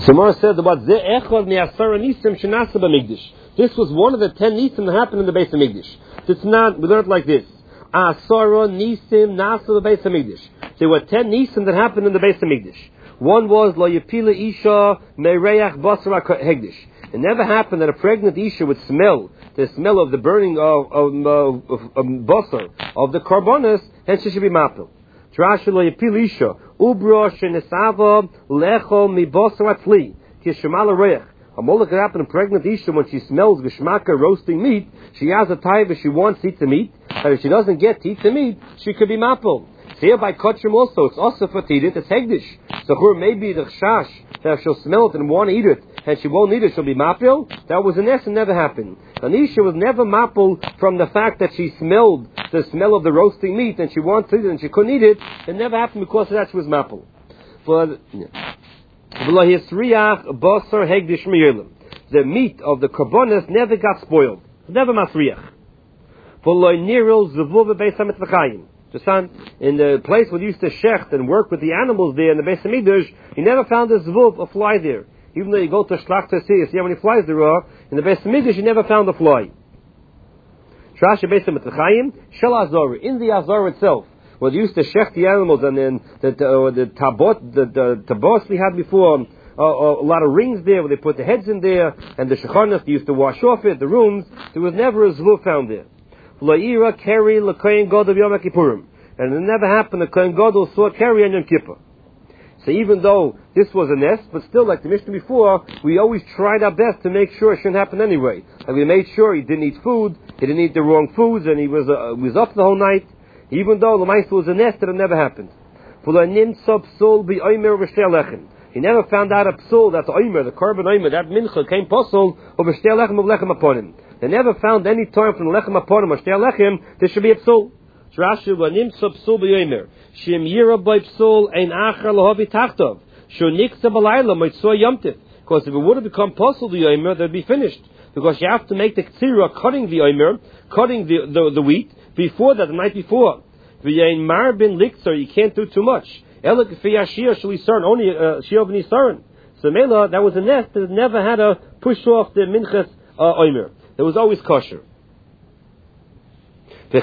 So Mara said about Ze Echad Me'asara Nisim Shenasa B'Migdash. This was one of the 10 Nisim that happened in the Beis HaMikdash. It's not, we learned like this. Asara Nisim Nasa B'Beis HaMikdash. There were 10 Nisim that happened in the Beis HaMikdash. One was Lo Yepila Isha Me'reach Basar HaHegdish. It never happened that a pregnant Isha would smell the smell of the burning of basar, of the karbonis, and she should be mapil. Trashi Lo Yepila Isha Ubra Shenesava Lecho Mibasar Atli Kishamal Reach. A molech could happen in pregnant Isha when she smells geshmaka roasting meat. She has a taiva, she wants to eat the meat, but if she doesn't get to eat the meat, she could be mapil. Here by Kotchim also, it's also for Tidit, it's Hegdish. So her maybe the Chash, that if she'll smell it and want to eat it, and she won't eat it, she'll be mapil. That was an and never happened. Anisha was never mapil from the fact that she smelled the smell of the roasting meat, and she wanted to eat it, and she couldn't eat it. It never happened because of that she was mapil. The meat of the karbonis never got spoiled. Never masriach. In the place where they used to shecht and work with the animals there in the Beis HaMikdash, you never found a zvuv, a fly there. Even though you go to Shlach to see how many flies there are, in the Beis HaMikdash you never found a fly. Trash Beis HaMikdash, Shel Azor, in the Azor itself, where they used to shecht the animals, and then the tabos we had before, a lot of rings there where they put the heads in there, and the shechonas they used to wash off it, the rooms, there was never a zvuv found there. La'ira carry l'kohen gadol Yom Kippurim, and it never happened the kohen gadol saw carry on Yom Kippur. So even though this was a nest, but still, like the Mishnah before, we always tried our best to make sure it shouldn't happen anyway. And we made sure he didn't eat food, he didn't eat the wrong foods, and he was up the whole night. Even though the mice was a nest, it never happened. He never found out a psul that the oimer, the korban oimer, that mincha came posel over shtei lechem of lechem upon him. They never found any time from the lechem upon him or shtei lechem there should be a psul. Rashi v'nim psul b'yomer shem yira by psul ein achar lahavi tachtov shu niksa b'layla mitzvah yomtiv. Because if it would have become posel the oimer, they'd be finished. Because you have to make the ktsira cutting the oimer, cutting the wheat before that, the night before. V'yein mar bin likzer, you can't do too much. Only Shiov Nisaran. So Mela, that was a nest that never had to push off the Minchas Oimer. It was always kosher. The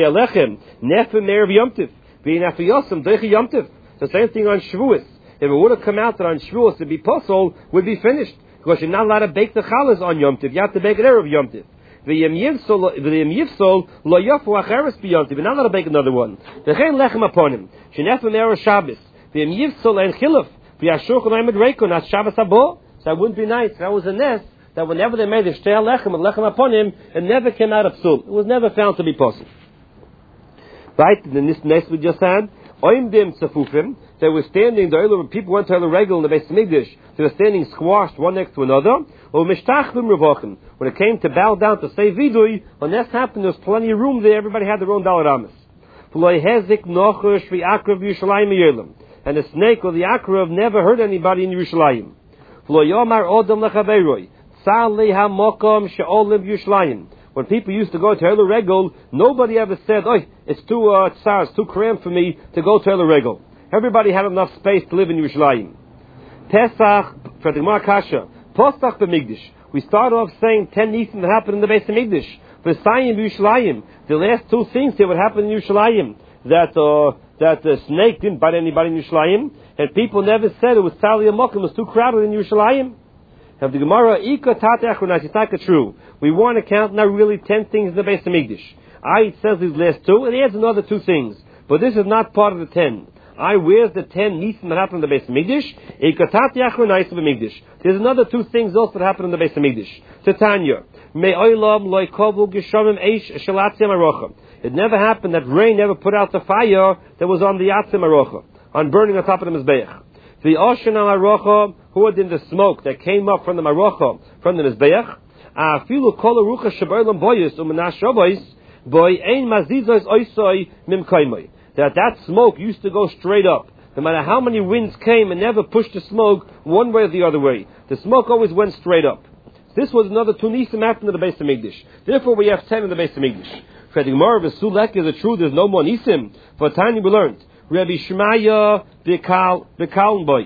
same thing on Shavuos. If it would have come out that on Shavuos to be posol, would be finished. Because you're not allowed to bake the chalas on Yom Tiv. You have to bake it Erev Yom Tiv. You're not allowed to bake another one. The chen lechem upon him. Shenefem erev Shabbos. V'yem yivsol and chiluf. V'yashurch olayim reiko. Not Shabbos habo. So that wouldn't be nice. That was a nest that whenever they made the shtei lechem and lechem upon him, it never came out of psul. It was never found to be possible. Right? In this nest we just had, oimdim tzafufim. They were standing. The people went to the regal in the Beis HaMikdash. They were standing squashed one next to another. When it came to bow down to say vidui, when that happened, there was plenty of room there. Everybody had their own daled amas. And the snake or the akrav never hurt anybody in Yerushalayim. When people used to go to Elu Regel, nobody ever said, "Oh, it's too tsar, it's too cramped for me to go to Elu Regel." Everybody had enough space to live in Yerushalayim. Pesach, for the Gemara Kasha, Pesach b'Migdash. We start off saying 10 nisim that happened in the Beis HaMikdash. V'sayim b'Yerushalayim. The last two things here would happen in Yerushalayim. That the snake didn't bite anybody in Yerushalayim, and people never said it was Tali Amokim, it was too crowded in Yerushalayim. Have the Gemara, Ika Tate Achronas, it's not true. We want to count now really 10 things in the Beis HaMikdash. It says these last two, and it adds another 2 things. But this is not part of the 10. Where's the 10 nisim that happened in the Beis HaMikdash? There's another 2 things also that happened in the Beis HaMikdash. Titania. It never happened that rain never put out the fire that was on the Yatzim Arocha, on burning on top of the Mizbeach. The Oshan al Arocha, who had in the smoke that came up from the Marocha, from the Mizbeach, Afilu kol Arucha Shabaylam Boyis, Umanash Shabayis, Boy Ein Mazizos Oisoi Mimkaimai. That smoke used to go straight up. No matter how many winds came, and never pushed the smoke one way or the other way. The smoke always went straight up. This was another 2 nisim after the Beis HaMikdash. Therefore we have 10 in the Beis HaMikdash. For the Gemara of Sulek is the truth, there's no more nisim. For Tanya we learned. Rabbi Shmaya Bekalboy.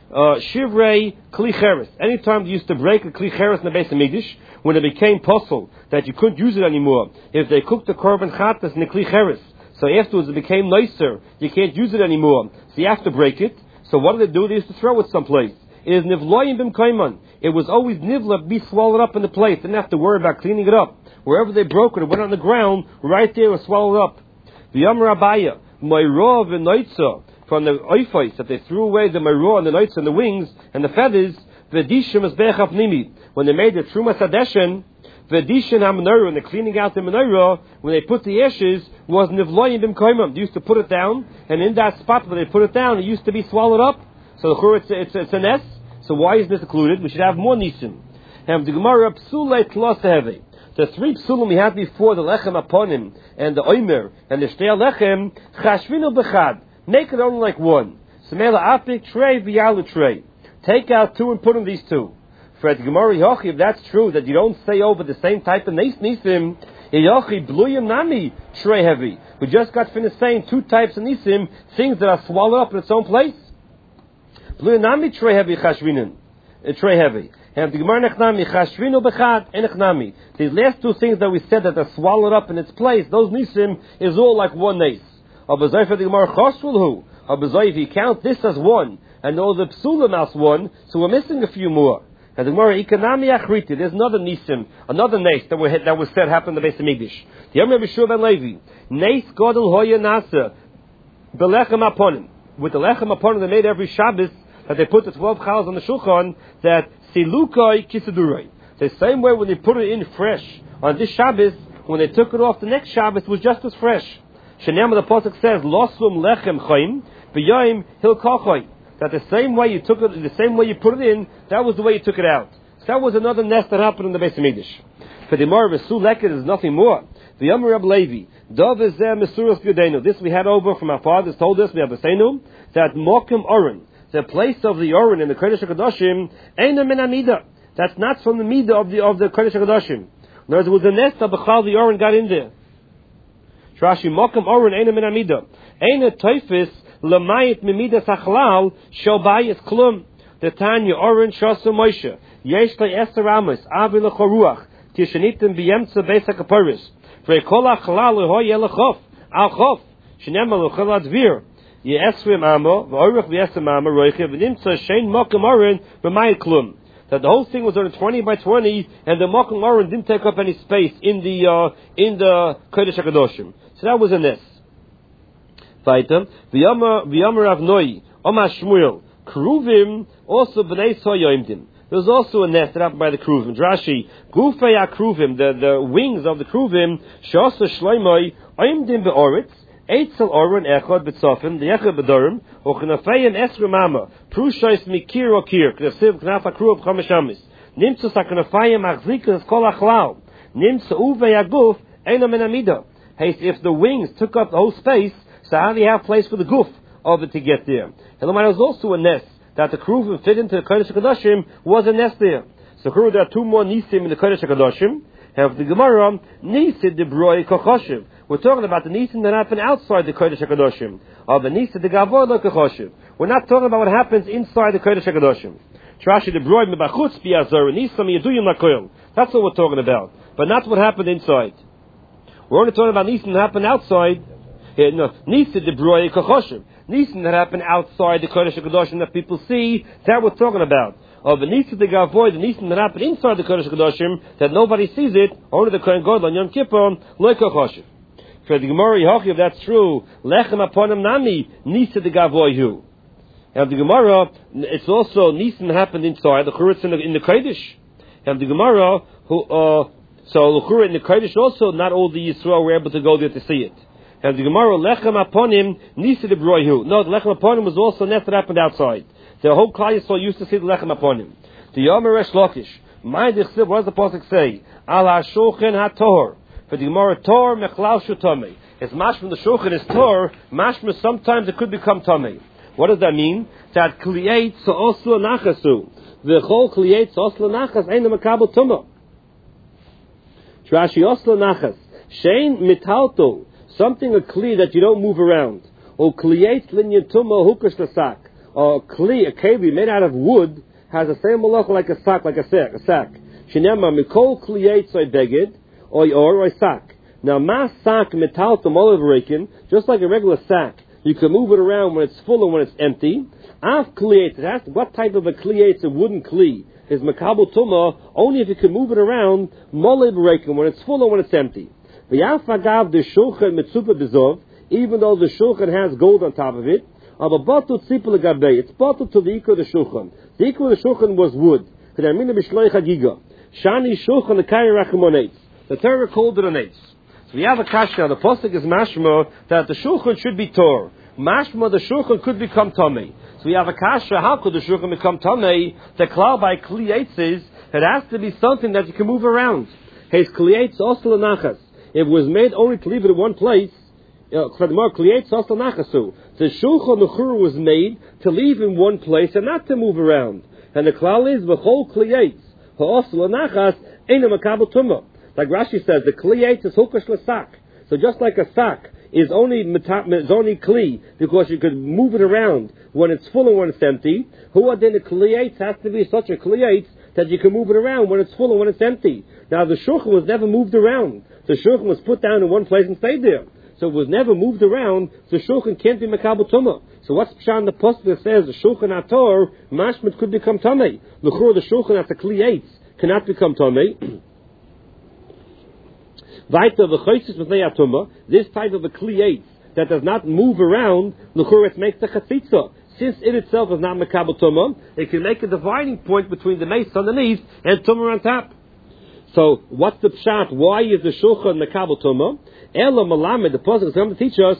Shivrei Kli Cheres. Anytime they used to break a Kli Cheres in the Beis Hamikdash, when it became possible that you couldn't use it anymore, if they cooked the Korban Chatas in the Kli Cheres, so afterwards it became nicer, you can't use it anymore, so you have to break it. So what did they do? They used to throw it someplace. It is Nivloyim Bim Kaiman. It was always Nivla, be swallowed up in the place. Didn't have to worry about cleaning it up. Wherever they broke it, it went on the ground, right there, it was swallowed up. The Yom Rabaya, Mayrov and Noitza, from the oifais that they threw away the maror and the noitz and the wings and the feathers, v'dishim mizbeach nimi. When they made the truma sadeshen, v'dishim ha-menorah, when they're cleaning out the menorah, when they put the ashes, was nivloyim bim koimim. They used to put it down, and in that spot where they put it down, it used to be swallowed up. So it's a nest. So why is this included? We should have more nisim. And the Gemara psulei tlos heavy. The three psulim we had before, the lechem aponim and the oimer and the shtei lechem, chashvinu bechad. Make it only like one. Semela apik trei v'yalu trei. Take out two and put in these two. For at Gemara Yochi, if that's true, that you don't say over the same type of nisim, Yochi bluyim nami trei heavy. We just got finished saying two types of nisim, things that are swallowed up in its own place. Bluyim nami trei heavy chashvinin. Trei heavy. And the Gemara nechnami chashvinu bechad enechnami. These last two things that we said that are swallowed up in its place, those nisim is all like one nice. If you count this as one, and all the psulim as one, so we're missing a few more. And the Gemara, Ikanami Achriti, there's another nisim, another nace that was said happened in the Beis Hamikdash. The Yom Rabbi Shua ben Levi, nace godel hoya nasa, belechem aponim. With the lechem aponim they made every Shabbos, that they put the 12 chalas on the shulchan, that silukai kisaduroi. The same way when they put it in fresh on this Shabbos, when they took it off the next Shabbos, it was just as fresh. Shenema the pasuk says, "Losum lechem chaim, v'yayim hilkachoi." That the same way you took it, the same way you put it in, that was the way you took it out. So that was another nest that happened in the Beis Hamikdash. For the Gemara, v'su leket is nothing more. The Yom Rab Levi, Dov ezeh mesuras yodenu. This we had over from our fathers. Told us we have a seinu that mokim oren, the place of the oren in the Kodesh HaKadoshim, eina min amida. That's not from the midah of the Kodesh HaKadoshim. In other words, it was a nest that b'chal the oren got in there. Rashi Mokum Oren Eina Min Amida Eina Toifis Lamayit Mimidas Achlal Shobayis Klum the Tanya Oren Shosu Moshe Yesh Le Eser Amos Avi Lechoruach Tishanitim B'Yemtza Beis HaKaparis V'Ekol Achlal Lehoy Elechof Al Chof Shnema Lechol Advir Ye'esrim Amo V'Orach V'Esrim Amo Roiche V'Nimtza Shein Mokum Oren B'Mayit Klum. That the whole thing was on 20 by 20, and the Mokum Oren didn't take up any space in the Kodesh HaKadoshim. So that was a nest. V'aytam v'yomer Avnoi Omar Shmuel Kruvim also b'nei Soyoimdim. There was also a nest that happened by the Kruvim. Drashi Gufei HaKruvim, the wings of the Kruvim Shasa Shloimoi Oimdim be'oritz Eitzel Oren Echad B'tzofim, the Echad B'dorim, Ochnafeim Esrim Ama, Prushais Mikir Okir, Knafsiv Knaf HaKruv Chamesh Nimtzus HaKnafayim Achzikas Kol Achlal, Nimtzu Uvei HaGuf, Eina Min Amida. Hey, if the wings took up the whole space, so how do you have place for the guf of it to get there? And there was also a nest that the Kruvim fit into the Kodesh HaKadoshim, was a nest there. So there are two more nisim in the Kodesh HaKadoshim. Have the Gemara, Nisid de Broi Kochoshiv. We're talking about the nisim that happen outside the Kodesh HaKadoshim. Or the nisid de Gavoy Lo Kochoshiv. We're not talking about what happens inside the Kodesh HaKadoshim. Trashi de Broi Mebachutz Biazor Nisam Yeduyim Lakoil. That's what we're talking about. But not what happened inside. We're only talking about nisim that happen outside. Nisid de Broi Kochoshiv. Nisim that happen outside the Kodesh HaKadoshim that people see. That we're talking about. Of the nisim de Gavoy, the nisim that happen inside the Kodesh HaKadoshim that nobody sees it. Only the Kohen Gadol on Yom Kippur Lo Kochoshiv. For the Gemara Yehochi, if that's true, lechem aponim nami nisa de gavoyhu. And the Gemara, it's also nisim happened inside the churitz in the kodesh. And the Gemara, so the churitz in the kodesh also, not all the Yisrael were able to go there to see it. And the Gemara lechem aponim nisa de broyhu. No, the lechem aponim was also a nest that happened outside. The whole Klal Yisrael used to see the lechem aponim. The Yomer Resh Lakish, my dichsiv, what does the pasuk say? Al hashulchan hatohor. For the Gemara, Tor Mechlal Shutame. It's mash from the Shulchan is Tor, mashma sometimes it could become Tame. What does that mean? That Kliyet Sa'osla Nachasu. The whole Kliyet Sa'osla Nachas ain't a Makabal Tumah. Trashi Osla Nachas. Shein Mitalto. Something a Kli that you don't move around. O Kliyet Linyan Tumah Hukash Lasak. a keli made out of wood has the same malacha like a sack, Shenema mikol kliyetz oy beged oy sack. Now, mas sack metaltum olive raking, just like a regular sack, you can move it around when it's full and when it's empty. Af kliyetz, it has what type of a kliyetz, a wooden kli, is makabel tumah only if you can move it around olive raking when it's full and when it's empty. V'yaf agav the shulchan mitzupa bezov, even though the shulchan has gold on top of it, it's bottled to the ikar of the shulchan. The ikar of the shulchan was wood. Shani shulchan the kairi rachamonetz. The Torah called it an eitz. So we have a kasha. The pasuk is mashma that the shulchan should be tor. Mashma the shulchan could become tamei. So we have a kasha. How could the shulchan become tamei? The klal by kli eitz is it has to be something that you can move around. His kli eitz also lenachas. If it was made only to leave it in one place. The shulchan nechur was made to leave in one place and not to move around. And the klal is v'chol kliyetz ha'osel anachas eina makabel tumah. Like Rashi says, the kliyetz is hukash l'sak. So just like a sack is only kli because you could move it around when it's full and when it's empty. Who then the kliyetz has to be such a kliyetz that you can move it around when it's full and when it's empty. Now the shulchan was never moved around. The shulchan was put down in one place and stayed there. So it was never moved around, the shulchan can't be makabel tumah. So what's pshat in the pasuk that says the shulchan ator, mashmat could become tamei. L'chur the shulchan at the kli eitz cannot become tamei. Vaita v'choysis v'nei atumah, this type of a kli eitz that does not move around, l'chur it makes the chatzitza. Since it itself is not makabel tumah, it can make a dividing point between the mace underneath and tumah on top. So what's the pshat? Why is the shulchan makabel tumah? Ela malamed, the pasuk is going to teach us,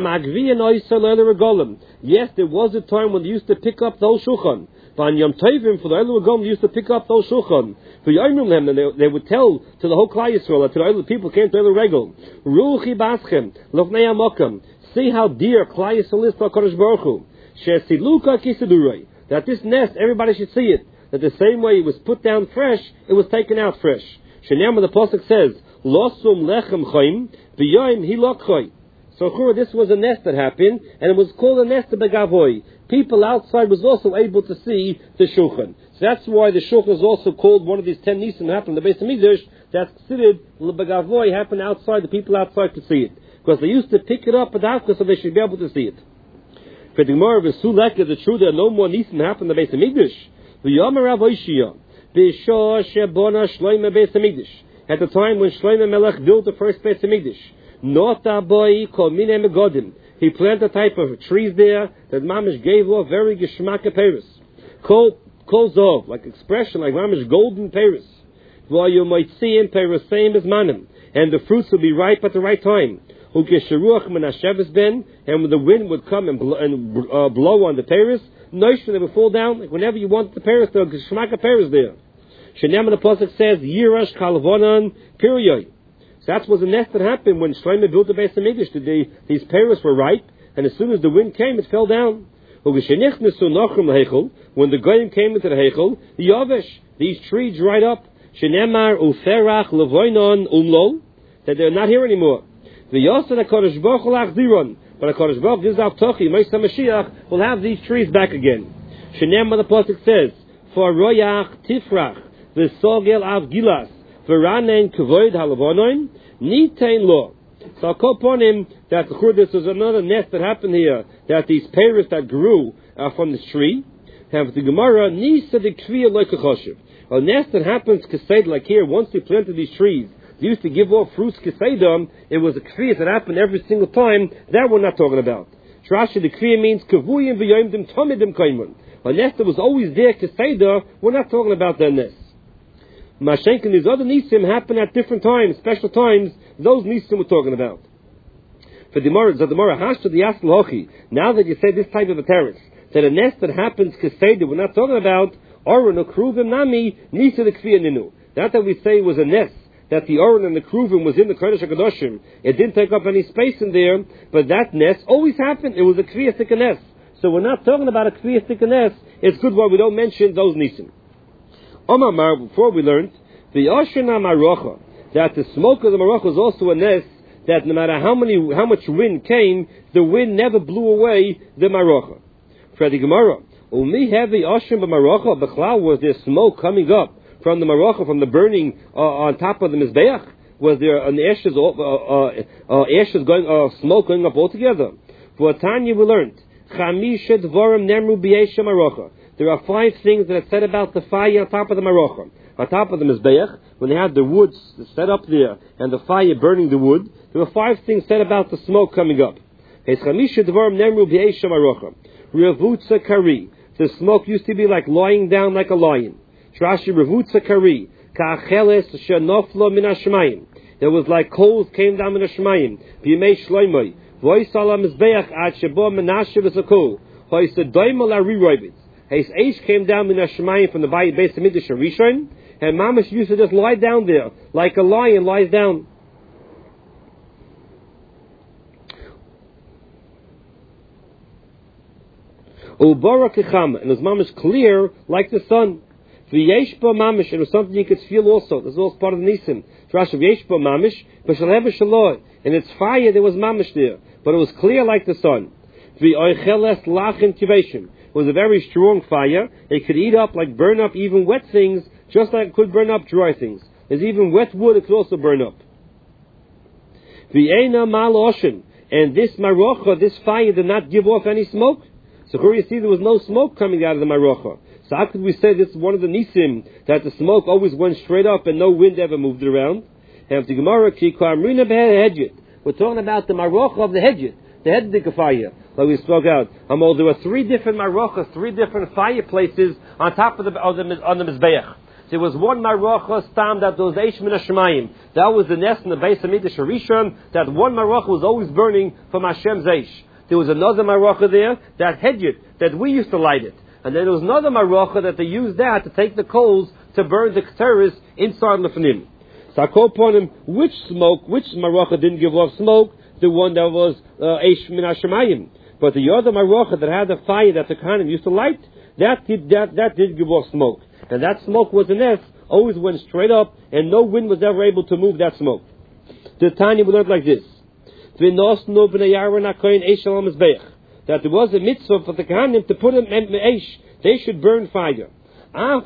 yes, there was a time when they used to pick up those shulchan. For the Eilu Regom, they used to pick up those shulchan. And they would tell to the whole Klal Yisrael, to the Eilu people came to Eilu Regel, Ruchi baschem, lofnei amokam, see how dear Klal Yisrael is to HaKadosh Baruch Hu. She'esiluka kisedurei, that this nest, everybody should see it. That the same way it was put down fresh, it was taken out fresh. Shenema, the pasuk says, Losum lechem chayim, v'yoim hilok chay. So this was a nest that happened, and it was called a nest of begavoy. People outside was also able to see the shulchan. So that's why the shulchan is also called one of these 10 nisim that happened in the Beis Hamikdash. That's considered lebegavoy, happened outside. The people outside could see it because they used to pick it up at the so they should be able to see it. For the Gemara of Sulek is it true that no more nisim happened in the Beis Hamikdash? V'yomer Rav Oishia b'shah shebona Shlomo Beis Hamikdash. At the time when Shlomo Melech built the first Beis Hamikdash, Nota boy kol minei megodim. He planted a type of trees there that Mamish gave off very geshmak peris. Kol zov, like expression, like Mamish golden peris. While you might see in peris same as manim, and the fruits will be ripe at the right time. Ukesheruach min hasheves ben, and when the wind would come and blow on the peris, noishim they would fall down. Like whenever you want the peris, the geshmak peris there. Shenem the pasuk says Yirash kalvonan piriyoi. So that was a nest that happened when Shlomo built the Beis Hamikdash. These pears were ripe, and as soon as the wind came, it fell down. When the goyim came into the heichel, the yavesh, these trees dried up. Shenemar uferach levoinon umlo, that they're not here anymore. The Yosef HaKadosh Baruch Hu lachziron, but HaKadosh Baruch Hu gives out tochi, Moshe Mashiach will have these trees back again. Shenemar the pasuk says, for royach tifrach v'sogel av gilas. V'ranen kavoid halavonoin nitain lo. So I'll call upon him that this was another nest that happened here, that these pears that grew from this tree have the Gemara nisa de kviya loikachoshev. A nest that happens kased like here. Once they planted these trees, they used to give off fruits kasedam. It was a kviya that happened every single time. That we're not talking about. Rashi, the kviya means kavuyim v'yoimdim tomidim kaimun. A nest that was always there kaseda. We're not talking about that nest. Mashenk and these other nisim happen at different times, special times. Those nisim we're talking about. For the Gemara, Hashta the Yasl Hochi. Now that you say this type of a terrace, that a nest that happens kaseda, we're not talking about Oren or Kruvim Nami Nisa the Kviya Ninu. Not that we say it was a nest that the Oren and the Kruvim was in the Kodesh HaKadoshim. It didn't take up any space in there, but that nest always happened. It was a Kviya Stika nest. So we're not talking about a Kviya Stika nest. It's good why we don't mention those nisim. Omar, before we learned, the Oshana Marocha, that the smoke of the Marocha was also a nest, that no matter how much wind came, the wind never blew away the Marocha. For the Gemara, Umi heavy Oshim b'Marocha b'Chlal, was there smoke coming up from the Marocha, from the burning on top of the Mizbeach? Was there an ashes going, smoke going up altogether? For Tanya we learned, Chamisha Dvarim Nemru B'Yesha Marocha. There are 5 things that are said about the fire on top of the Marocha. On top of the Mizbeach, when they had the wood set up there and the fire burning the wood, there were 5 things said about the smoke coming up. Chamisha Dvarim Nemru B'Yesha Marocha. Revutza Kari. The smoke used to be like lying down like a lion. Trashi Revutza Kari. Ka'acheles Shenoflo Min HaShemayim. There was like coals came down in HaShemayim. B'yimei Shloimoi. Voice ala Mizbeach ad shebo Menashe v'Sakol. Voice the Doimel Ariroivitz. His Eish came down in HaShemayim from the Beis HaMikdash Rishon, and Mamash used to just lie down there like a lion lies down. Ubara Kechama, and it was Mamash clear like the sun. V'yeshba Mamash, and it was something you could feel also. This is also part of the Nisim. Rashi V'yeshba Mamash, B'shaleva Shaloi. In its fire there was Mamash there, but it was clear like the sun. V'oicheles Lachin Tiveshim. It was a very strong fire. It could eat up, like burn up even wet things, just like it could burn up dry things. There's even wet wood it could also burn up. V'eina mal oshin. And this Marocha, this fire did not give off any smoke. So here you see there was no smoke coming out of the Marocha. So how could we say this is one of the Nisim, that the smoke always went straight up and no wind ever moved it around? And the Gemara, we're talking about the Marocha of the Hedjit, the Hedjit fire, like we spoke out. There were 3 different Marochas, 3 different fireplaces on top of on the Mizbeach. There was one Marocha stam that was Eish Min HaShemayim. That was the nest in the Beis HaMikdash Rishon, that one Marocha was always burning from Hashem's Eish. There was another Marocha there, that Hedjit, that we used to light it. And then there was another Marocha that they used that to take the coals to burn the Keteris inside Lefnim. So I call upon him, which Marocha didn't give off smoke? The one that was Eish Min HaShemayim. But the other Marocha that had the fire that the Kohanim used to light, that did give off smoke. And that smoke was an S, always went straight up, and no wind was ever able to move that smoke. The Tanya we learned like this. That there was a mitzvah for the Kohanim to put an Eish, they should burn fire. Even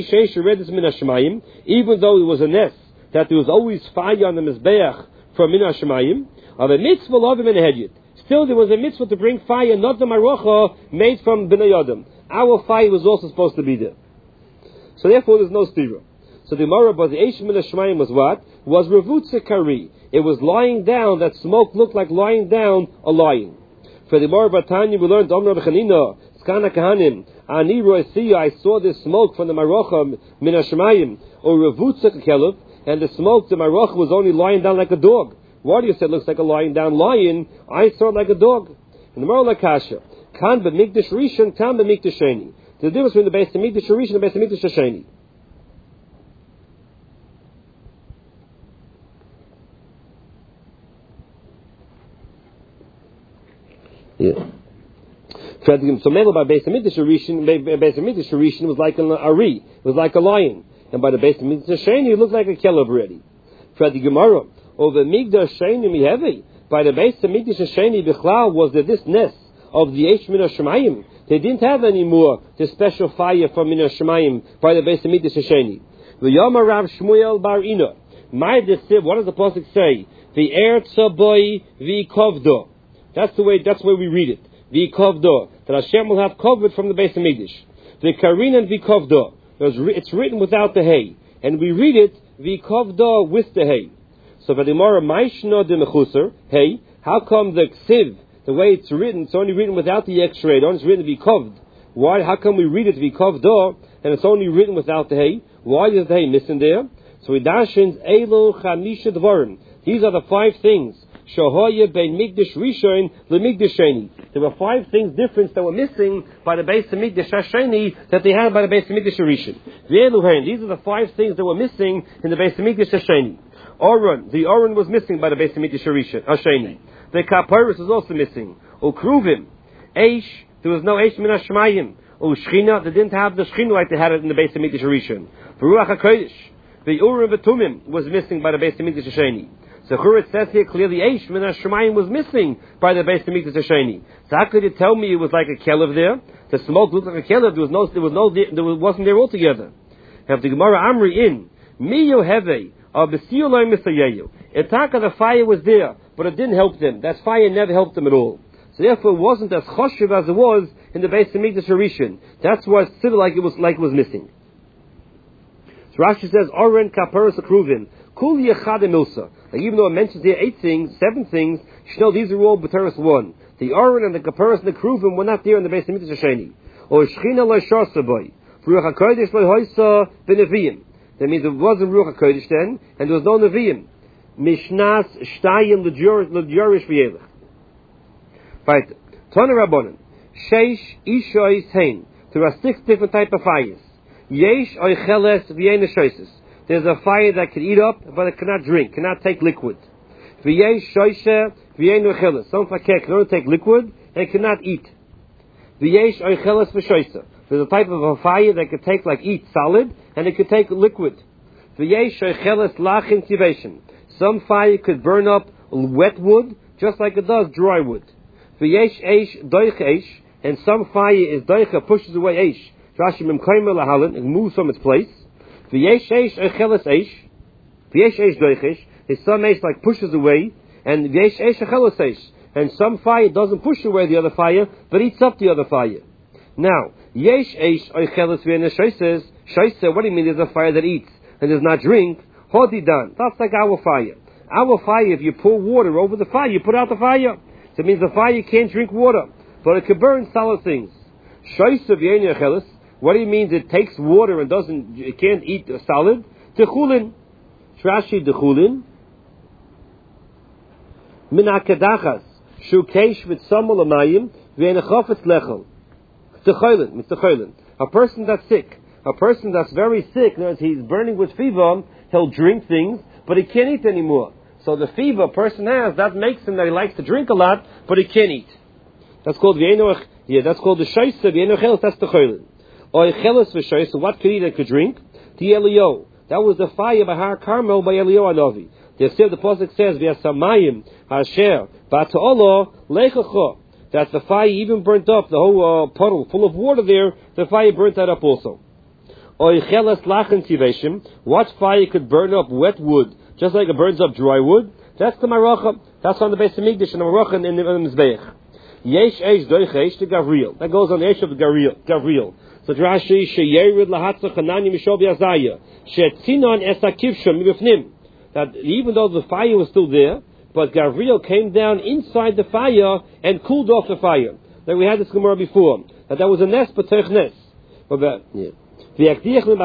though it was a nest, that there was always fire on the Mizbeach from Min HaShemayim, of a mitzvah of him in a Hedjit. Still, there was a mitzvah to bring fire, not the Marocha made from Bnei Adam. Our fire was also supposed to be there. So therefore, there's no stira. So the Gemara, but the Eish Min HaShemayim was what? Was Revutza Kari. It was lying down, that smoke looked like lying down a lion. For the Gemara Batanya, we learned, Omra B'chanina, Skana Kahanim, Ani Roisiya, I saw this smoke from the Marocha Min HaShemayim, or Revutza Kelev, and the smoke, the Marocha was only lying down like a dog. Why do you say it looks like a lying down lion? I saw it like a dog. And the Gemara Lakasha, Kan B'mikdash Rishon, Kan B'mikdash Sheni. The difference between the Beis HaMikdash Rishon and the Beis HaMikdash Sheni. Yeah. So maybe by Beis HaMikdash Rishon was like an Ari, it was like a lion. And by the Beis HaMikdash Sheni, it looked like a Keleb already. For the Gemara, over Migdash Sheni Mihevi, by the Beis HaMikdash Sheni Bichlal, was there this nest of the Eish Min HaShemayim. They didn't have any more the special fire from Min HaShemayim by the Beis HaMikdash Sheni. V'yama Rav Shmuel Bar Ina. My desib, what does the pasuk say? The Ertza Boy V'Kovdo. That's the way we read it. V'Kovdo. That Hashem will have covered from the Beis HaMikdash. The Karinan V'Kovdo. It's written without the hay. And we read it V'Kovdo with the hay. So for the Gemara, Maishna de Mechuser, hey, how come the Ksiv, the way it's written, it's only written without the X-ray, it's written V'Kovd. Why? How come we read it V'Kovdo, and it's only written without the hay? Why is the hay missing there? So we dashins Elo Chamisha Dvarim. These are the 5 things. Shohoya bein Migdash Rishon leMigdash Sheni. There were 5 things difference that were missing by the Beis HaMikdash Sheni that they had by the Beis HaMikdash Rishon. These are the 5 things that were missing in the Beis HaMikdash Sheni. The Oren was missing by the Beis HaMikdash Sheni. The Kaparis was also missing. Ukruvim, Eish, there was no Eish Min HaShemayim. Shchina, they didn't have the Shchina like they had it in the Beis HaMikdash Rishon. Ruach HaKodesh, the Urim V'Tumim was missing by the Beis HaMikdash Sheni. So it says here clearly, Eish min Hashemayim was missing by the Beis Hamikdash Hasheni. So how could you tell me it was like a kelev there? The smoke looked like a kelev. There wasn't there altogether. Have the Gemara Amri in Mi Yoheve or B'Siyoloi Misayeyu. Itaka the fire was there, but it didn't help them. That fire never helped them at all. So therefore, it wasn't as choshev as it was in the Beis Hamikdash Rishon. That's why it's still like it was missing. So Rashi says, Oren kaparas akruvin kul yechad emilsa. Even though it mentions here 7 things, you know these are all b'teres 1. The Oren and the kaparas and the kruvim were not there in the Beis Hamikdash Hasheni. Or shchina lo sharsa boy. Ruach hakodesh lo hoysa b'neviim. That means it wasn't Ruach HaKodesh then, and there was no Nevi'im. Mishnas shtayim l'djorish v'yelech. Right. Tana Rabbanan. Sheish ishois hein. There are 6 different type of fires. Yesh oicheles v'yein shoises. There's a fire that can eat up, but it cannot drink, cannot take liquid. V'yesh shoishe v'yein oicheles. Some fakir can only take liquid, and it cannot eat. V'yesh oicheles v'shoise. There's a type of a fire that could take, like, eat solid, and it could take liquid. Some fire could burn up wet wood, just like it does dry wood. And some fire is doicha, pushes away eish. Rashi memkaymer lahalan, it moves from its place. There's some eish like pushes away, and some fire doesn't push away the other fire, but eats up the other fire. Now, yesh eish oicheles v'yein shoises. Shoise, what do you mean? There's a fire that eats and does not drink. Hodidan. That's like our fire. Our fire, if you pour water over the fire, you put out the fire. So it means the fire can't drink water, but it can burn solid things. Shoise v'yein oicheles. What do you mean? It takes water and it can't eat solid. Techulin. Trashi dechulin. Min hakadachas. Shukesh v'tzamol amayim v'yein chafetz lechel. Techulin. A person that's sick. A person that's very sick, he's burning with fever, he'll drink things, but he can't eat anymore. So the fever a person has, that makes him that he likes to drink a lot, but he can't eat. That's called that's called the Shoise, that's the Choylin. Oicheles v'Shoise, what could eat and could drink? The Elio. That was the fire by Har Carmel by Elio Anovi. The Pasuk says, V'yasamayim Hasher Ba'ta'olo Lechacho. That the fire even burnt up, the whole puddle full of water there, the fire burnt that up also. What fire could burn up wet wood, just like it burns up dry wood? That's the Maracha. That's on the Beis Hamikdash and the Maracha in the Mizbeach. Yesh eish doichesh to Gavriel. That goes on the Eish of Gavriel. So Rashi sheyerid lahatzach hanani mishobi azaya shetzinon esakivsham mibifnim. That even though the fire was still there, but Gavriel came down inside the fire and cooled off the fire. Like we had this Gemara before. That was a nes b'teich nes. That we had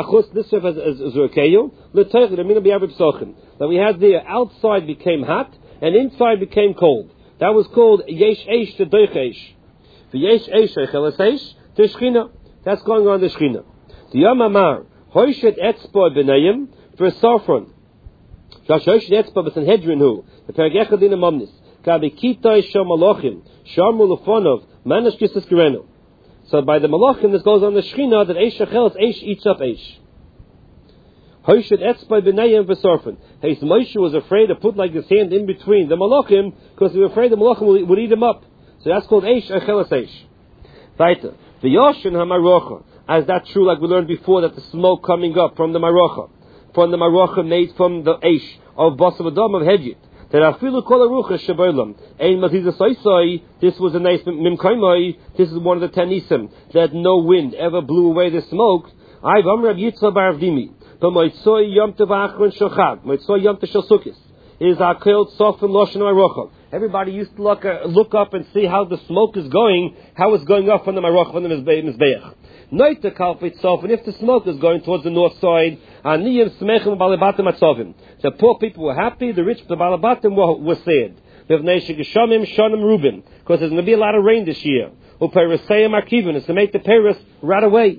there, outside became hot and inside became cold. That was called yesh eish to doich eish. Yesh eish eicheles eish to shchina. That's going on the shchina. The Yom Amar hoishet etzbo b'nayim for sofron. Hoishet etzbo b'sanhedrin hu the peragechad in amomnis kabikitay shom alochim shamu lefonov manash kisas gerenu. So by the malachim, this goes on the shchina that eish acheles eish eats up eish. Hoishet etzbay b'nayim v'sorfen. His Moshe was afraid to put like his hand in between the malachim because he was afraid the malachim would eat him up. So that's called eish acheles eish. Weiter. The yoshin hamarocha. As that's true, like we learned before, that the smoke coming up from the marocha made from the eish of basav adam of Hegypt. That afilu kol arucha shabolam ein matiza soisoi. This was a nice mimkaimoi. This is one of the 10 nisim that no wind ever blew away the smoke. I've Rab Yitzchak bar Avdimi. But moitzoi yom tevachron shochad moitzoi yom teshosukis is akel sofin loshen marocha. Everybody used to look up and see how the smoke is going, how it's going up from the marocha from the mizbeach. Noite kalpit sof, and if the smoke is going towards the north side, aniyim smechem balabatim atzovim. The poor people were happy, the rich, the balabatim were sad. Because there's going to be a lot of rain this year. Uperisayim arkivin is to make the Paris right away.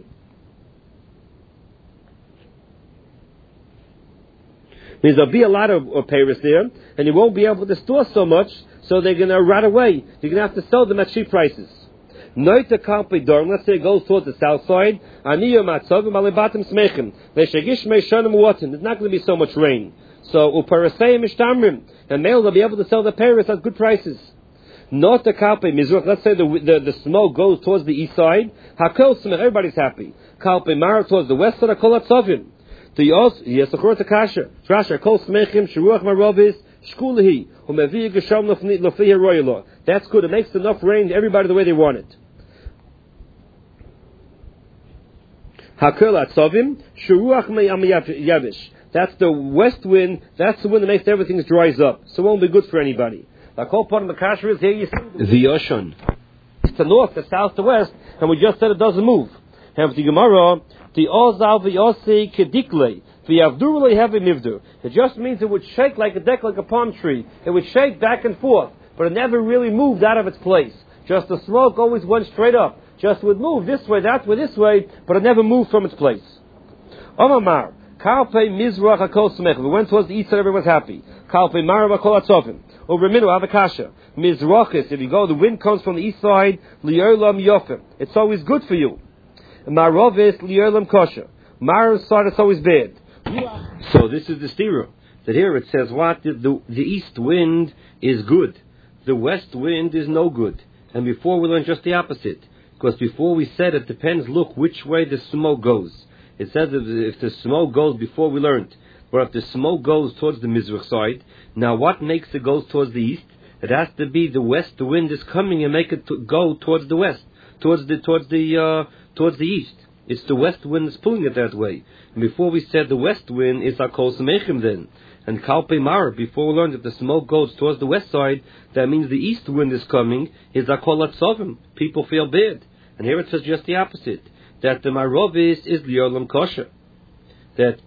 There'll be a lot of Paris there, and you won't be able to store so much, so they're going to right away. You're going to have to sell them at cheap prices. Let's say it goes towards the south side. There's not going to be so much rain. So uparasei mishtamrim, and male will be able to sell the paris at good prices. Not the kalpe mizrach. Let's say the smoke goes towards the east side. Hakol smech, everybody's happy. Kalpe mar towards the west side. Hakol atzavim. Yes, according to Kasha, Rasha kol smechim shruach marovis shkulihi umevi gesham lofihi royalo. That's good. It makes enough rain. Everybody the way they want it. Hakol atzavim shruach yavish. That's the west wind. That's the wind that makes everything dries up. So it won't be good for anybody. The whole part of the kasher is here. You see the ocean. It's the north, the south, the west, and we just said it doesn't move. Have the Gemara, the ozal v'yosei kedikle v'yavdurle heavy mivdur. It just means it would shake like a deck, like a palm tree. It would shake back and forth, but it never really moved out of its place. Just the smoke always went straight up. Just would move this way, that way, this way, but it never moved from its place. Omamar. Kalpe mizrach hakol smech. We went towards the east side, everyone was happy. Kalpe marav hakol atzofim. Over minu avakasha. Mizrachis, if you go, the wind comes from the east side. Liolam yofim. It's always good for you. Marovis liolam kosher. Marav's side, it's always bad. So this is the stira. That here it says what? The east wind is good. The west wind is no good. And before we learned just the opposite. Because before we said it depends, look, which way the smoke goes. It says if the smoke goes before we learned, but if the smoke goes towards the Mizrach side, now what makes it go towards the east? It has to be the west. The wind is coming and make it go towards the west, towards the east. It's the west wind that's pulling it that way. And before we said the west wind is Hakol Smechim then, and Kalpe Mar. Before we learned that the smoke goes towards the west side, that means the east wind is coming. Is Hakol Atzovim. People feel bad, and here it says just the opposite. That the Marovis is Liolam Kosher. That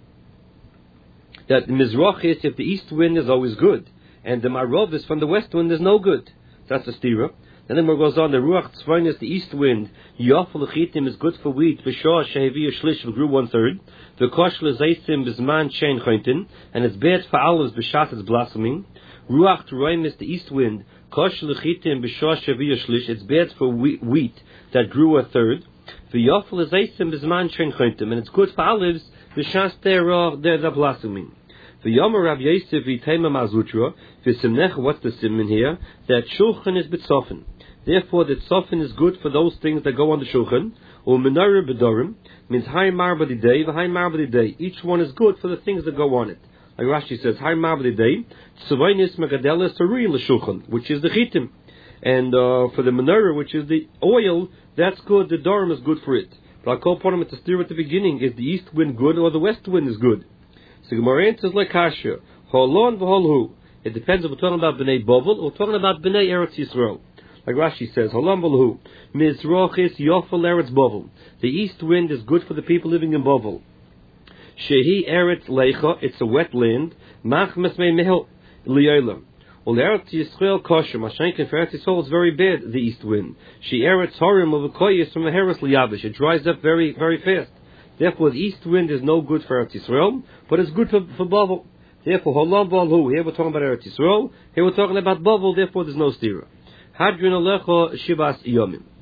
the Mizrachis, if the east wind is always good, and the Marovis from the west wind is no good. That's the stira. And then it goes on, the Ruach Tzvaynis, the east wind, Yofel Chitim is good for wheat, V'shah Shehevi Shlish grew 1/3, the Kosh Lezaisim Bizman Shein Chointin, and it's bad for olives, B'shat it's blossoming. Ruach T'roim is the east wind, Kosh Lechitim B'shah Shehevi Shlish, it's bad for wheat that grew 1/3. V'yofel Lezaisim Bizman Shein Chointin, and it's good for olives, B'shat they're blossoming. V'yomer Rav Yosef v'Tema Mazutra v'Simnech. What's the sim in here? That shulchan is b'tzofin. Therefore, the tzofin is good for those things that go on the shulchan. Or menorah b'dorim means high mar b'didei v'high mar b'didei. Each one is good for the things that go on it. Like Rashi says, high mar b'didei tzavainis megadelis tari l'shulchan, which is the chitim, and for the menorah, which is the oil, that's good. The dorim is good for it. But I'll call upon him at the steer at the beginning: is the east wind good or the west wind is good? So Gemara answers like Kasha, Holon v'holhu. It depends if we're talking about Bnei Bovel or we're talking about Bnei Eretz Yisrael. Like Rashi says, Holon v'holhu. Mizrochis yofel Eretz Bovel. The east wind is good for the people living in Bovel. Shehi Eretz Leicha. It's a wet land. Mach mesmei mehel liyolam. Well, Eretz Yisrael kosher. Mashenkin for Eretz Yisrael is very bad. The east wind. She Eretz Horim of a koyis from a Heres liyavish. It dries up very, very fast. Therefore, the east wind is no good for Eretz Yisrael, but it's good for Bavel. Therefore, Holam Valhu. Here we're talking about Eretz Yisrael. Here we're talking about Bavel. Therefore, there's no stira. Hadrin Alecha Shivas Yomim.